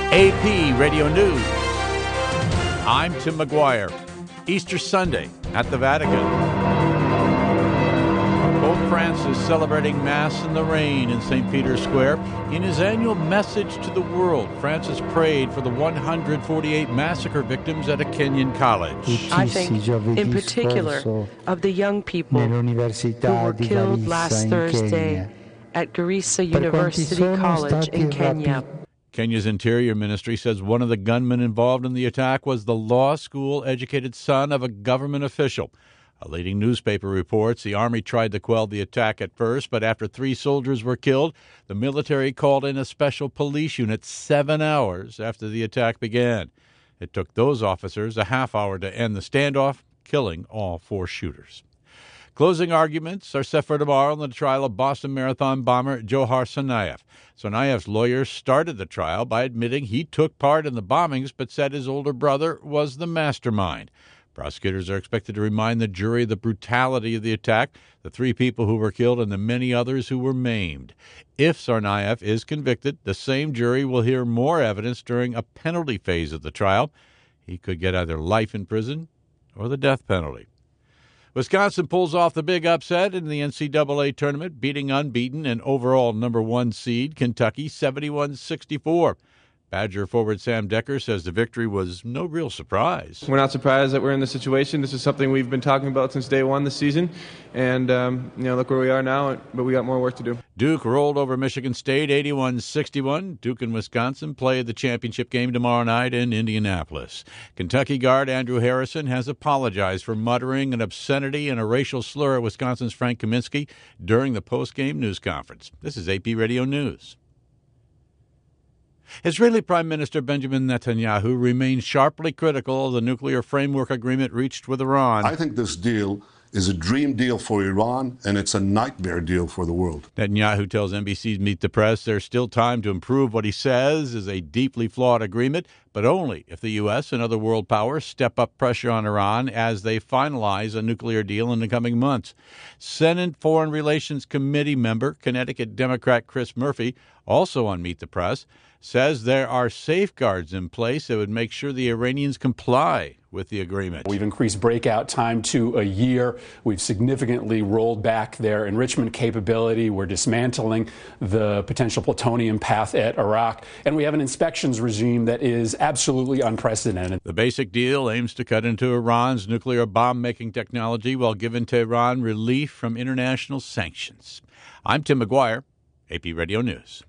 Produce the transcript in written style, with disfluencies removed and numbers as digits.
AP Radio News. I'm Tim McGuire. Easter Sunday at the Vatican. Pope Francis celebrating Mass in the rain in St. Peter's Square. In his annual message to the world, Francis prayed for the 148 massacre victims at a Kenyan college. I think, in particular, of the young people who were killed last Thursday at Garissa University College in Kenya. Kenya's Interior Ministry says one of the gunmen involved in the attack was the law school-educated son of a government official. A leading newspaper reports the army tried to quell the attack at first, but after 3 soldiers were killed, the military called in a special police unit 7 hours after the attack began. It took those officers a half hour to end the standoff, killing all 4 shooters. Closing arguments are set for tomorrow in the trial of Boston Marathon bomber Dzhokhar Tsarnaev. Tsarnaev's lawyers started the trial by admitting he took part in the bombings but said his older brother was the mastermind. Prosecutors are expected to remind the jury of the brutality of the attack, the 3 people who were killed, and the many others who were maimed. If Tsarnaev is convicted, the same jury will hear more evidence during a penalty phase of the trial. He could get either life in prison or the death penalty. Wisconsin pulls off the big upset in the NCAA tournament, beating unbeaten and overall number 1 seed Kentucky 71-64. Badger forward Sam Decker says the victory was no real surprise. We're not surprised that we're in this situation. This is something we've been talking about since day one this season. And, look where we are now, but we got more work to do. Duke rolled over Michigan State 81-61. Duke and Wisconsin play the championship game tomorrow night in Indianapolis. Kentucky guard Andrew Harrison has apologized for muttering an obscenity and a racial slur at Wisconsin's Frank Kaminsky during the post-game news conference. This is AP Radio News. Israeli Prime Minister Benjamin Netanyahu remains sharply critical of the nuclear framework agreement reached with Iran. I think this deal is a dream deal for Iran, and it's a nightmare deal for the world. Netanyahu tells NBC's Meet the Press there's still time to improve what he says is a deeply flawed agreement, but only if the U.S. and other world powers step up pressure on Iran as they finalize a nuclear deal in the coming months. Senate Foreign Relations Committee member, Connecticut Democrat Chris Murphy, also on Meet the Press, says there are safeguards in place that would make sure the Iranians comply with the agreement. We've increased breakout time to a year. We've significantly rolled back their enrichment capability. We're dismantling the potential plutonium path at Arak. And we have an inspections regime that is absolutely unprecedented. The basic deal aims to cut into Iran's nuclear bomb-making technology while giving Tehran relief from international sanctions. I'm Tim McGuire, AP Radio News.